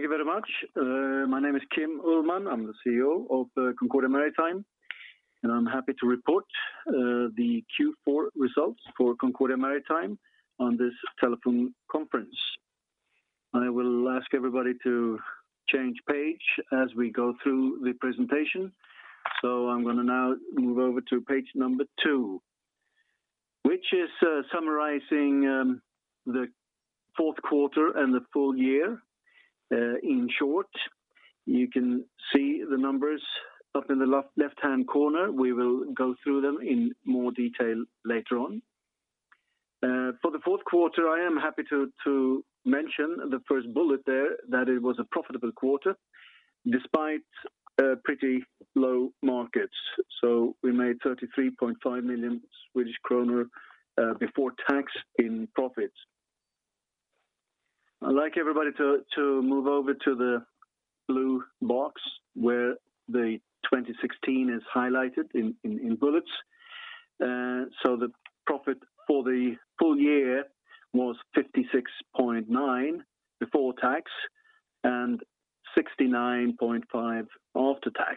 Thank you very much. My name is Kim Ullman. I'm the CEO of Concordia Maritime, and I'm happy to report the Q4 results for Concordia Maritime on this telephone conference. I will ask everybody to change page as we go through the presentation. So I'm going to now move over to page number 2, which is summarizing the fourth quarter and the full year. In short, you can see the numbers up in the left-hand corner. We will go through them in more detail later on. For the fourth quarter, I am happy to mention the first bullet there, that it was a profitable quarter, despite pretty low markets. So we made 33.5 million Swedish kronor before tax in profits. I'd like everybody to move over to the blue box where the 2016 is highlighted in bullets. So the profit for the full year was 56.9 before tax and 69.5 after tax.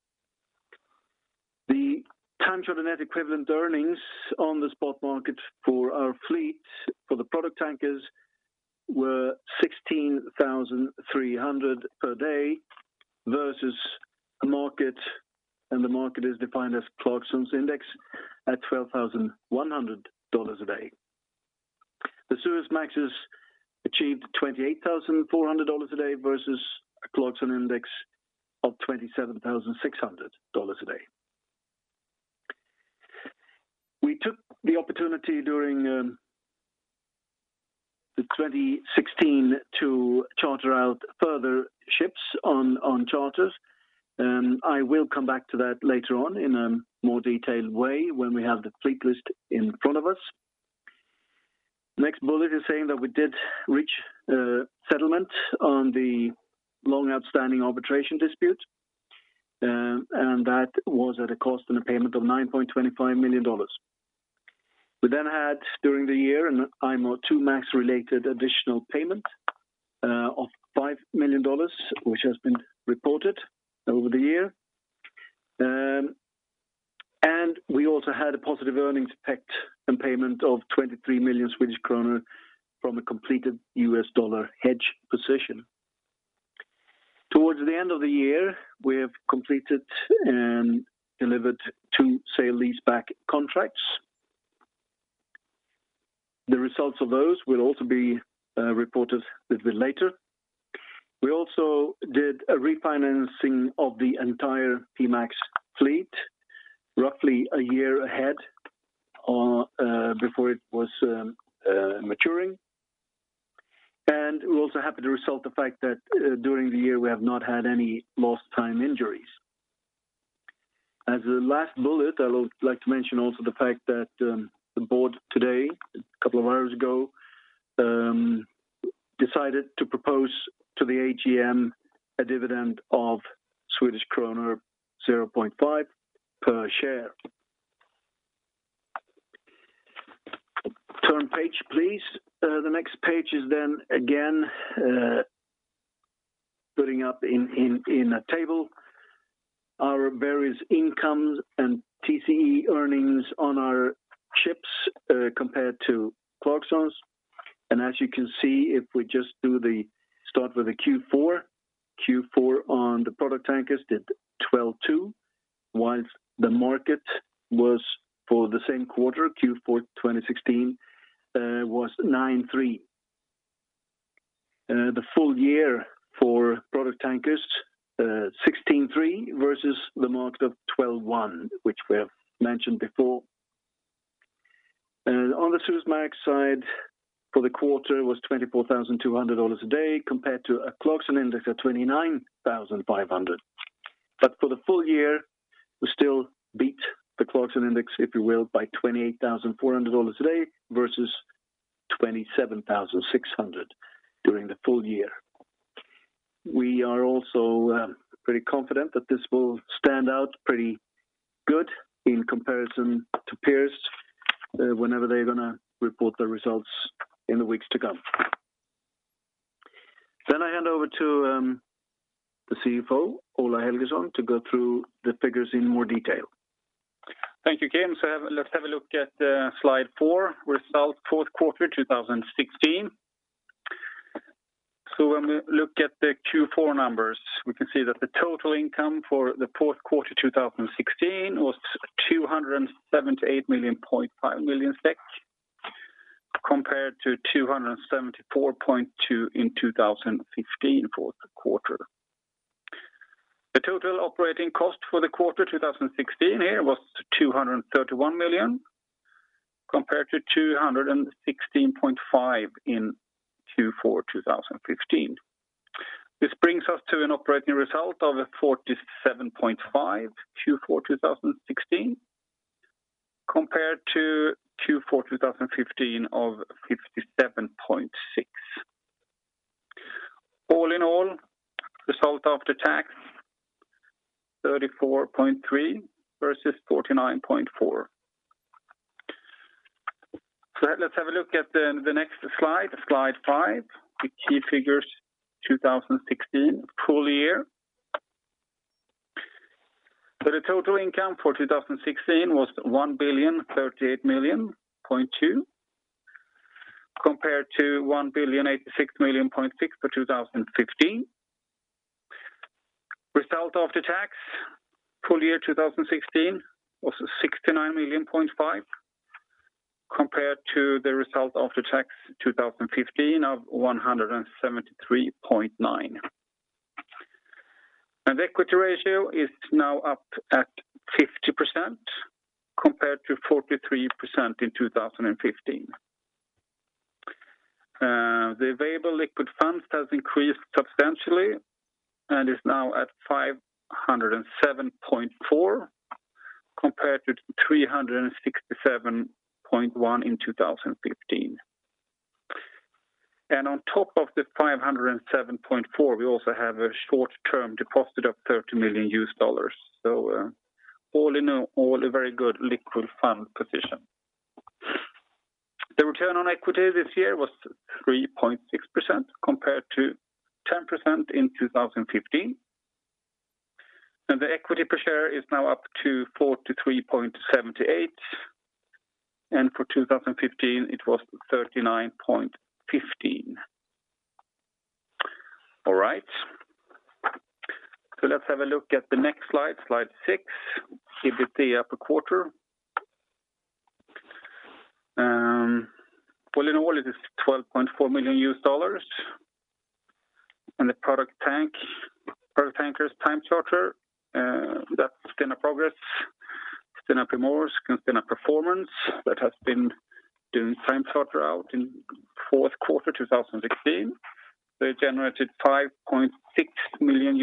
The time charter net equivalent earnings on the spot market for our fleet for the product tankers were 16,300 per day versus a market, and the market is defined as Clarksons Index, at $12,100 a day. The Suezmaxes achieved $28,400 a day versus a Clarksons Index of $27,600 a day. We took the opportunity during the 2016 to charter out further ships on charters. I will come back to that later on in a more detailed way when we have the fleet list in front of us. Next bullet is saying that we did reach settlement on the long outstanding arbitration dispute, and that was at a cost and a payment of $9.25 million. We then had, during the year, an IMO 2 Max related additional payment of $5 million, which has been reported over the year. And we also had a positive earnings effect and payment of 23 million Swedish kronor from a completed US dollar hedge position. Towards the end of the year, we have completed and delivered 2 sale-leaseback contracts. The results of those will also be reported a little bit later. We also did a refinancing of the entire P-Max fleet, roughly a year ahead before it was maturing. And we're also happy to result the fact that during the year we have not had any lost time injuries. As a last bullet, I would like to mention also the fact that the board today, a couple of hours ago, decided to propose to the AGM a dividend of Swedish kronor 0.5 per share. Turn page, please. The next page is then again putting up in a table our various incomes and TCE earnings on our ships compared to Clarksons. And as you can see, if we just start with the Q4 on the product tankers did 12.2, whilst the market was for the same quarter, Q4 2016, was 9.3. The full year for product tankers, 16.3 versus the market of 12.1, which we have mentioned before. On the Suezmax side, for the quarter was $24,200 a day compared to a Clarksons Index at $29,500. But for the full year, we still beat the Clarksons Index, if you will, by $28,400 a day versus $27,600 during the full year. We are also pretty confident that this will stand out pretty good in comparison to peers whenever they're going to report the results in the weeks to come. Then I hand over to the CFO, Ola Helgesson, to go through the figures in more detail. Thank you, Kim. So let's have a look at slide 4, result fourth quarter 2016. So when we look at the Q4 numbers, we can see that the total income for the fourth quarter 2016 was 278.5 million SEK, compared to 274.2 in 2015 fourth quarter. The total operating cost for the quarter 2016 here was 231 million, compared to 216.5 in Q4 2015. This brings us to an operating result of 47.5 Q4 2016, compared to Q4 2015 of 57.6. All in all, result after tax 34.3 versus 49.4. So let's have a look at the next slide, slide 5, the key figures 2016 full year. So the total income for 2016 was 1,038,000,000.2, compared to 1,086,000,000.6 for 2015. Result after tax, full year 2016 was 69,000,000.5, compared to the result after tax 2015 of 173.9. And the equity ratio is now up at 50%, compared to 43% in 2015. The available liquid funds has increased substantially and is now at 507.4, compared to 367.1 in 2015. And on top of the 507.4, we also have a short-term deposit of $30 million. So all in all, a very good liquid fund position. The return on equity this year was 3.6%, compared to 10% in 2015. And the equity per share is now up to 43.78. And for 2015, it was 39.15. All right. So let's have a look at the next slide, slide 6, EBITDA per quarter. All in all, it is $12.4 million. And the product tankers time charter, that's Stena Progress, Stena Primorsk, and Stena Performance that has been doing time charter out in fourth quarter 2016. They generated $5.6 million.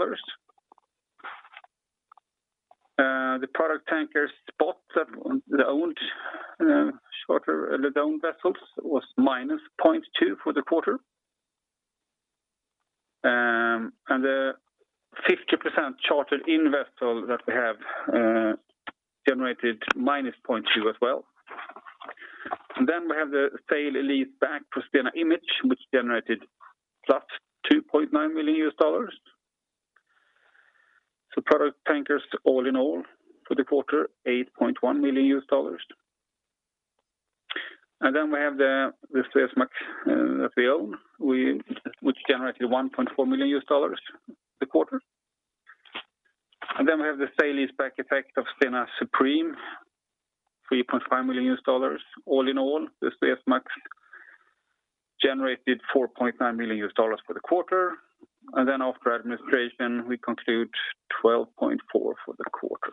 The product tankers spot that the owned charter, the owned vessels was minus 0.2 for the quarter. And the 50% chartered in vessel that we have generated minus 0.2 as well. And then we have the sale lease back for Stena Image, which generated plus $2.9 million. So product tankers all in all for the quarter, $8.1 million. And then we have the Suezmax that we own, which generated $1.4 million the quarter. And then we have the sale leaseback effect of Stena Supreme, $3.5 million. All in all, the Suezmax generated $4.9 million for the quarter. And then after administration, we conclude 12.4 for the quarter.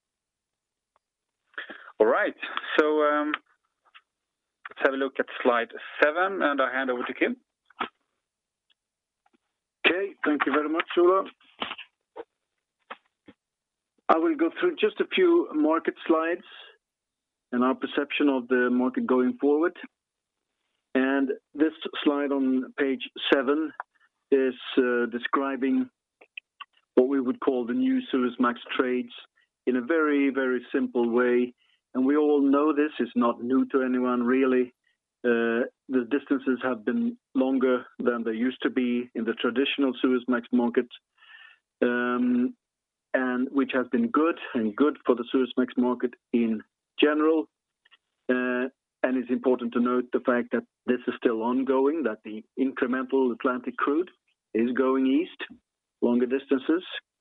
All right, so let's have a look at slide 7, and I hand over to Kim. Okay, thank you very much, Ola. I will go through just a few market slides and our perception of the market going forward. And this slide on page 7 is describing what we would call the new Suezmax trades in a very, very simple way. And we all know this is not new to anyone really. The distances have been longer than they used to be in the traditional Suezmax market, and which has been good for the Suezmax market in general. And it's important to note the fact that this is still ongoing, that the incremental Atlantic crude is going east, longer distances.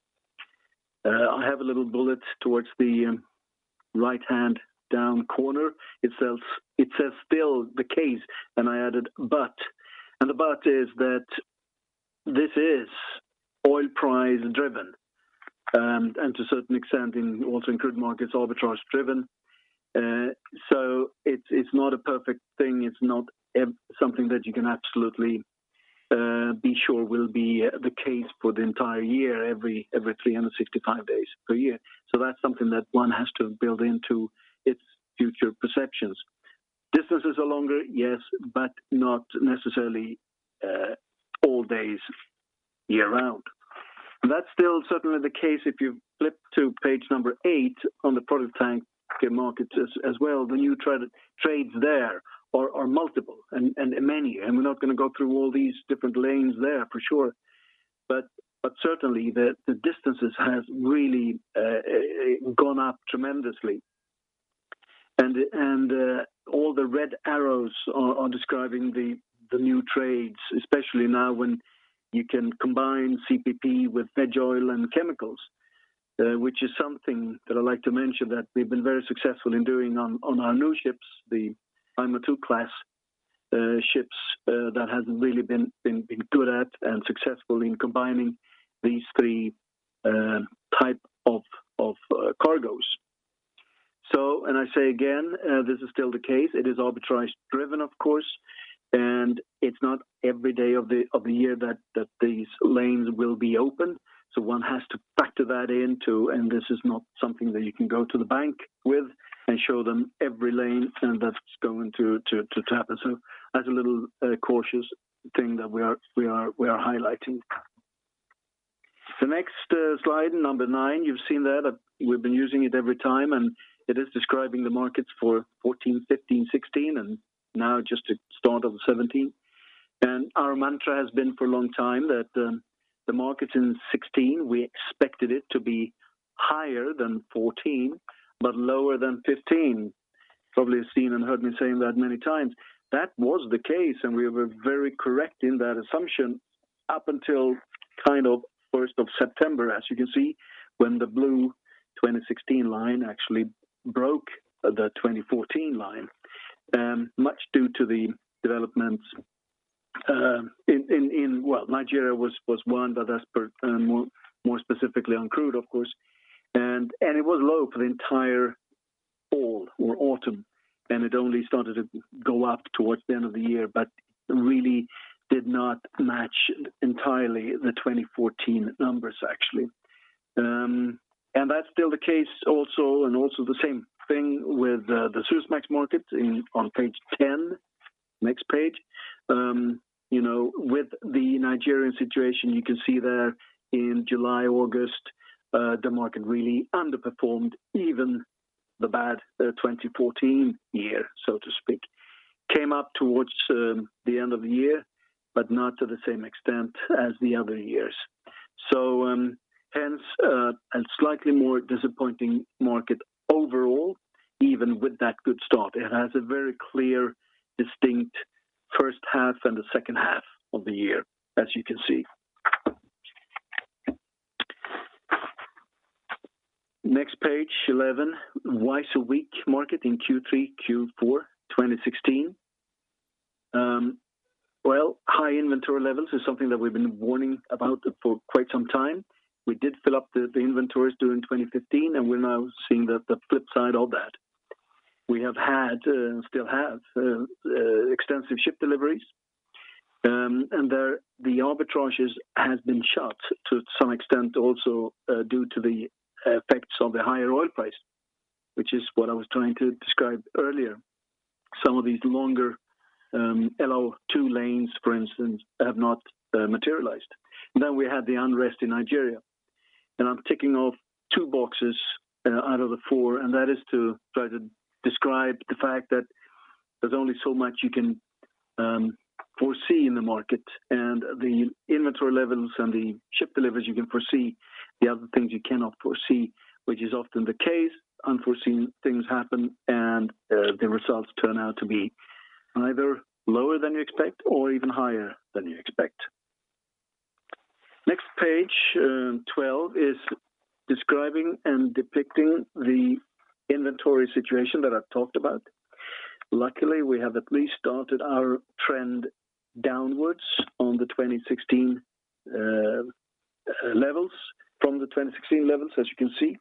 I have a little bullet towards the right-hand down corner. It says still the case, and I added but. And the but is that this is oil price driven, and to a certain extent also in crude markets arbitrage driven. So it's not a perfect thing. It's not something that you can absolutely be sure will be the case for the entire year, every 365 days per year. So that's something that one has to build into its future perceptions. Distances are longer, yes, but not necessarily all days year round. And that's still certainly the case if you flip to page number 8 on the product tanker market as well. The new trades there are multiple and many, and we're not going to go through all these different lanes there for sure. But certainly the distances has really gone up tremendously, and all the red arrows are describing the new trades, especially now when you can combine CPP with veg oil and chemicals, which is something that I like to mention that we've been very successful in doing on our new ships, the IMO 2 class ships, that has really been good at and successful in combining these three type of cargoes. So, and I say again, this is still the case. It is arbitrage driven, of course, and it's not every day of the year that these lanes will be open. So one has to factor that into, and this is not something that you can go to the bank with and show them every lane, and that's going to happen. So that's a little cautious thing that we are highlighting. The next slide, number 9, you've seen that. We've been using it every time, and it is describing the markets for 14, 15, 16, and now just the start of 17. And our mantra has been for a long time that the markets in 16, we expected it to be higher than 14, but lower than 15. Probably seen and heard me saying that many times. That was the case, and we were very correct in that assumption up until kind of 1st of September, as you can see, when the blue 2016 line actually broke the 2014 line, much due to the developments well, Nigeria was one, but that's more specifically on crude, of course, and it was low for the entire fall or autumn, and it only started to go up towards the end of the year, but really did not match entirely the 2014 numbers actually, and that's still the case also, and also the same thing with the Suezmax market on page 10, next page. You know, with the Nigerian situation, you can see there in July, August, the market really underperformed even the bad 2014 year, so to speak. Came up towards the end of the year, but not to the same extent as the other years. So hence a slightly more disappointing market overall, even with that good start. It has a very clear, distinct first half and the second half of the year, as you can see. Next page, 11, why so weak market in Q3, Q4 2016. Well, high inventory levels is something that we've been warning about for quite some time. We did fill up the inventories during 2015, and we're now seeing the flip side of that. We have had, still have, extensive ship deliveries, and the arbitrages has been shut to some extent also due to the effects of the higher oil price, which is what I was trying to describe earlier. Some of these longer LO2 lanes, for instance, have not materialized. And then we had the unrest in Nigeria. And I'm ticking off 2 boxes out of the 4, and that is to try to describe the fact that there's only so much you can foresee in the market, and the inventory levels and the ship deliveries you can foresee. The other things you cannot foresee, which is often the case. Unforeseen things happen, and the results turn out to be either lower than you expect or even higher than you expect. Next page, 12, is describing and depicting the inventory situation that I've talked about. Luckily, we have at least started our trend downwards on the 2016 levels, from the 2016 levels, as you can see.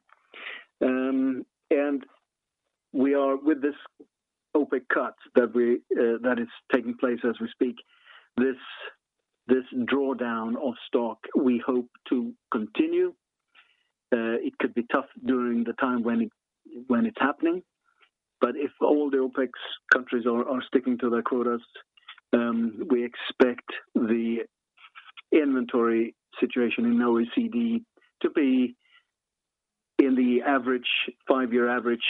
And we are, with this OPEC cut that is taking place as we speak, this drawdown of stock we hope to continue. It could be tough during the time when it's happening, but if all the OPEC countries are sticking to their quotas, we expect the inventory situation in OECD to be in the average 5-year average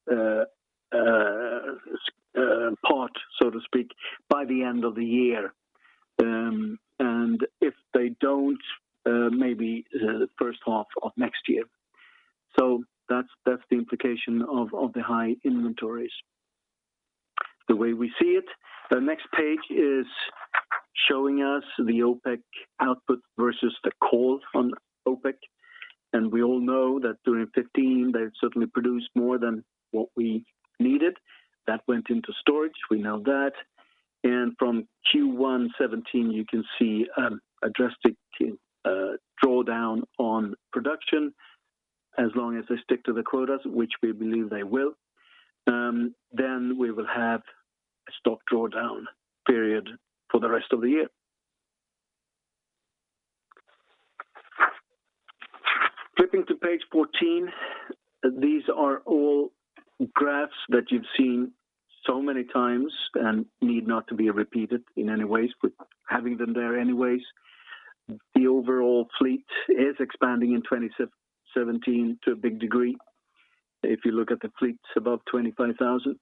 part, so to speak, by the end of the year. And if they don't, maybe the first half of next year. So that's the implication of the high inventories. The way we see it, the next page is showing us the OPEC output versus the call on OPEC. And we all know that during 15, they certainly produced more than what we needed. That went into storage, we know that. And from Q1 17, you can see a drastic drawdown on production, as long as they stick to the quotas, which we believe they will. Then we will have a stock drawdown period for the rest of the year. Flipping to page 14, these are all graphs that you've seen so many times and need not to be repeated in any ways, but having them there anyways. The overall fleet is expanding in 2017 to a big degree. If you look at the fleets above 25,000.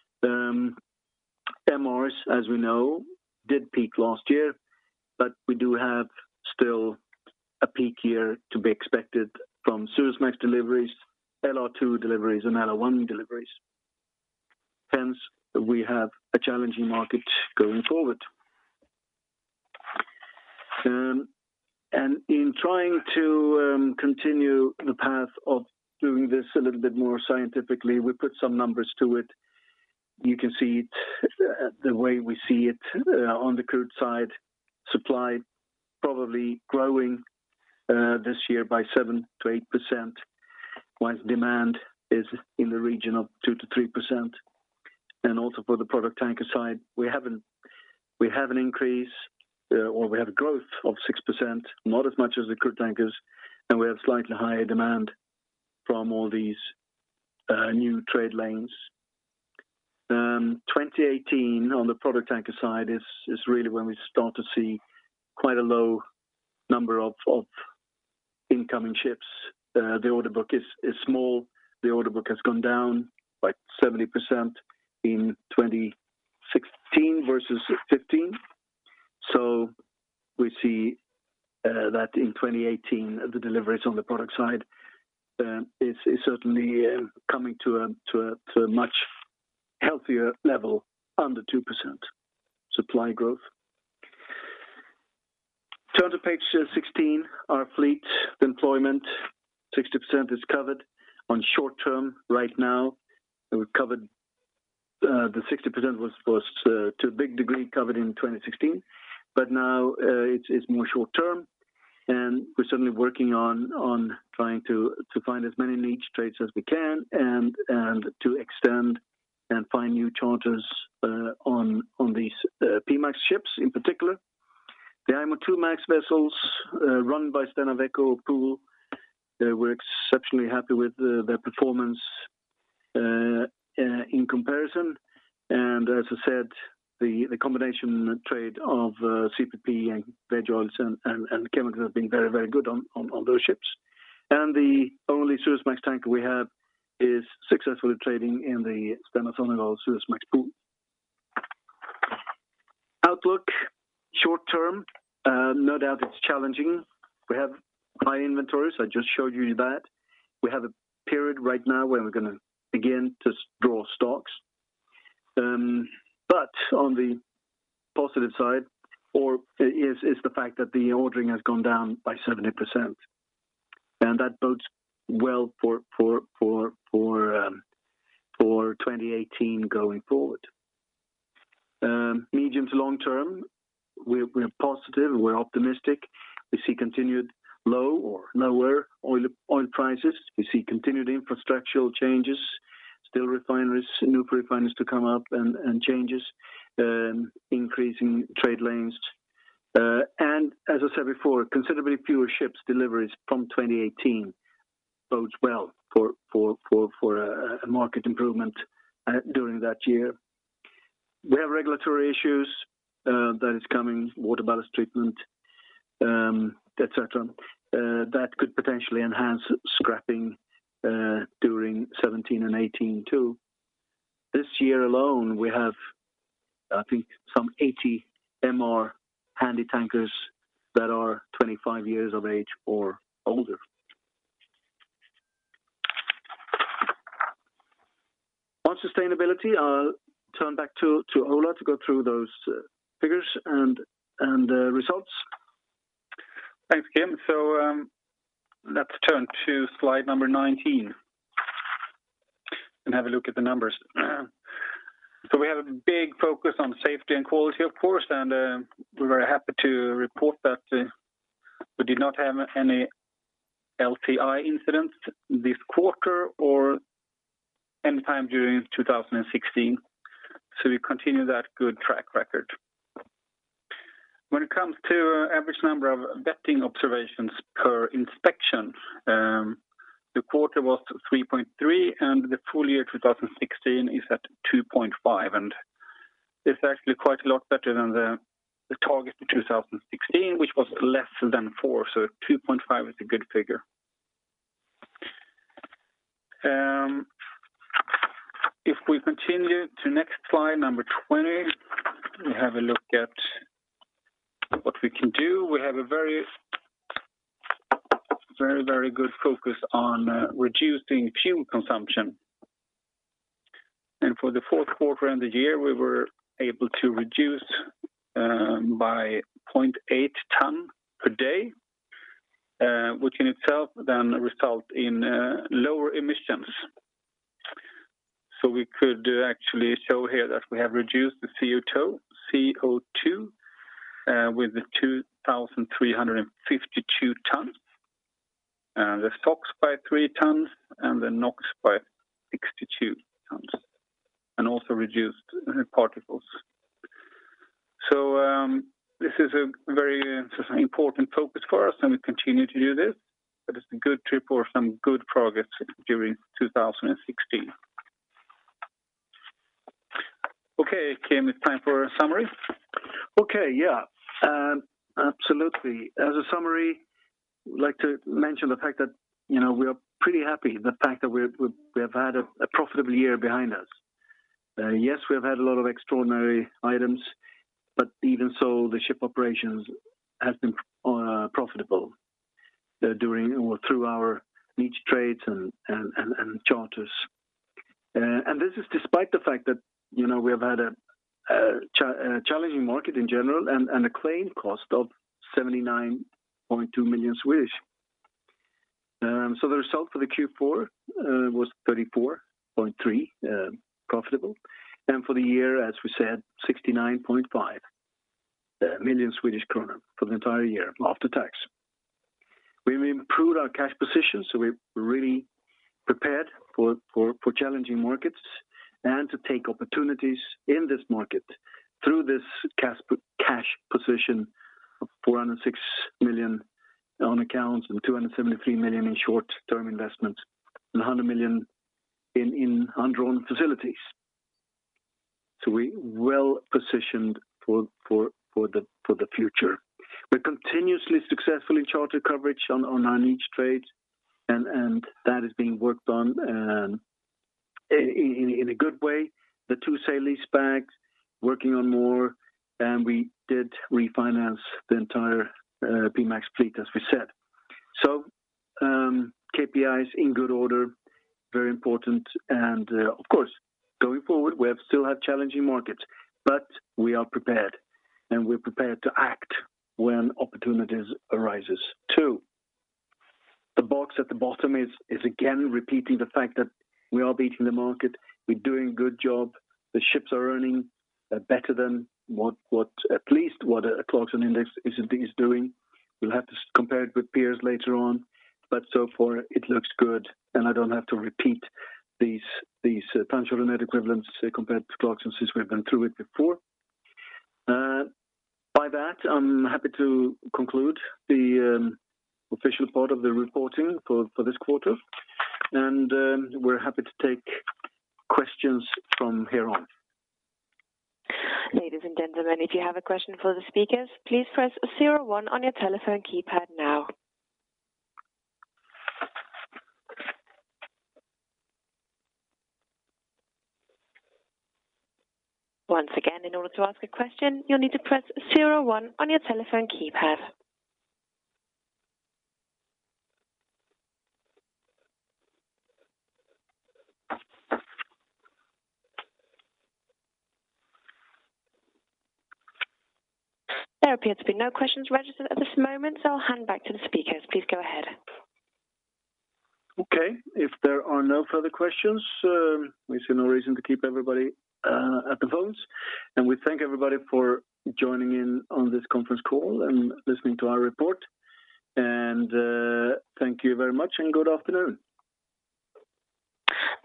MRs, as we know, did peak last year, but we do have still a peak year to be expected from Suezmax deliveries, LR2 deliveries, and LR1 deliveries. Hence, we have a challenging market going forward. And in trying to continue the path of doing this a little bit more scientifically, we put some numbers to it. You can see it the way we see it on the crude side, supply probably growing this year by 7 to 8%, whilst demand is in the region of 2 to 3%. And also for the product tanker side, we have an increase or we have a growth of 6%, not as much as the crude tankers, and we have slightly higher demand from all these new trade lanes. 2018 on the product tanker side is really when we start to see quite a low number of incoming ships. The order book is small. The order book has gone down by 70% in 2016 versus 15. So we see that in 2018 the deliveries on the product side is certainly coming to a much healthier level, under 2% supply growth. Turn to page 16. Our fleet employment, 60% is covered on short term right now. We've covered the 60% was to a big degree covered in 2016, but now it's more short term, and we're certainly working on trying to find as many niche trades as we can and to extend and find new charters on these P-MAX ships in particular. The IMO 2 MAX vessels run by Stena Veko Pool, we're exceptionally happy with their performance in comparison. And as I said, the combination trade of CPP and veg oils and chemicals have been very, very good on those ships. And the only Suezmax tanker we have is successfully trading in the Stena Sonangol Suezmax Pool. Outlook, short term, no doubt it's challenging. We have high inventories. I just showed you that. We have a period right now where we're going to begin to draw stocks. But on the positive side, is the fact that the ordering has gone down by 70%, and that bodes well for 2018 going forward. Medium to long term, we're positive, we're optimistic. We see continued low or lower oil prices. We see continued infrastructural changes, still refineries, new refineries to come up and changes, increasing trade lanes. And as I said before, considerably fewer ships deliveries from 2018 bodes well for a market improvement during that year. We have regulatory issues that is coming, water ballast treatment, etc. That could potentially enhance scrapping during 17 and 18 too. This year alone, we have, I think, some 80 MR handy tankers that are 25 years of age or older. On sustainability, I'll turn back to Ola to go through those figures and results. Thanks, Kim. So let's turn to slide number 19 and have a look at the numbers. So we have a big focus on safety and quality, of course, and we're very happy to report that we did not have any LTI incidents this quarter or any time during 2016. So we continue that good track record. When it comes to average number of vetting observations per inspection, the quarter was 3.3 and the full year 2016 is at 2.5, and it's actually quite a lot better than the target for 2016, which was less than 4, so 2.5 is a good figure. If we continue to next slide, number 20, we have a look at what we can do. We have a very good focus on reducing fuel consumption. And for the fourth quarter and the year, we were able to reduce by 0.8 ton per day, which in itself then result in lower emissions. So we could actually show here that we have reduced the CO2 with the 2,352 tons, the SOx by 3 tons, and the NOx by 62 tons, and also reduced particles. So this is a very important focus for us, and we continue to do this. But it's a good trip or some good progress during 2016. Okay, Kim, it's time for a summary. Okay, yeah, absolutely. As a summary, I'd like to mention the fact that, we are pretty happy, the fact that we have had a profitable year behind us. Yes, we have had a lot of extraordinary items, but even so, the ship operations has been profitable during or through our niche trades and charters. And this is despite the fact that, we have had a challenging market in general and a claim cost of 79.2 million Swedish. So the result for the Q4 was 34.3 profitable, and for the year, as we said, 69.5 million Swedish kronor for the entire year after tax. We've improved our cash position, so we're really prepared for challenging markets and to take opportunities in this market through this cash position of 406 million on accounts and 273 million in short-term investments and 100 million in undrawn facilities. So we're well positioned for the future. We're continuously successful in charter coverage on our niche trades, and that is being worked on in a good way. The 2 sale leasebacks, working on more and we did refinance the entire P-MAX fleet, as we said. So KPIs in good order, very important, and of course, going forward, we still have challenging markets, but we are prepared, and we're prepared to act when opportunities arises too. The box at the bottom is again repeating the fact that we are beating the market. We're doing a good job. The ships are earning better than what at least what a Clarkson index is doing. We'll have to compare it with peers later on, but so far it looks good, and I don't have to repeat these time charter net equivalents compared to Clarkson since we've been through it before. By that, I'm happy to conclude the official part of the reporting for this quarter, and we're happy to take questions from here on. Ladies and gentlemen, if you have a question for the speakers, please press 01 on your telephone keypad now. Once again, in order to ask a question, you'll need to press 01 on your telephone keypad. There appear to be no questions registered at this moment, so I'll hand back to the speakers. Please go ahead. Okay, if there are no further questions, we see no reason to keep everybody at the phones. And we thank everybody for joining in on this conference call and listening to our report. And thank you very much and good afternoon.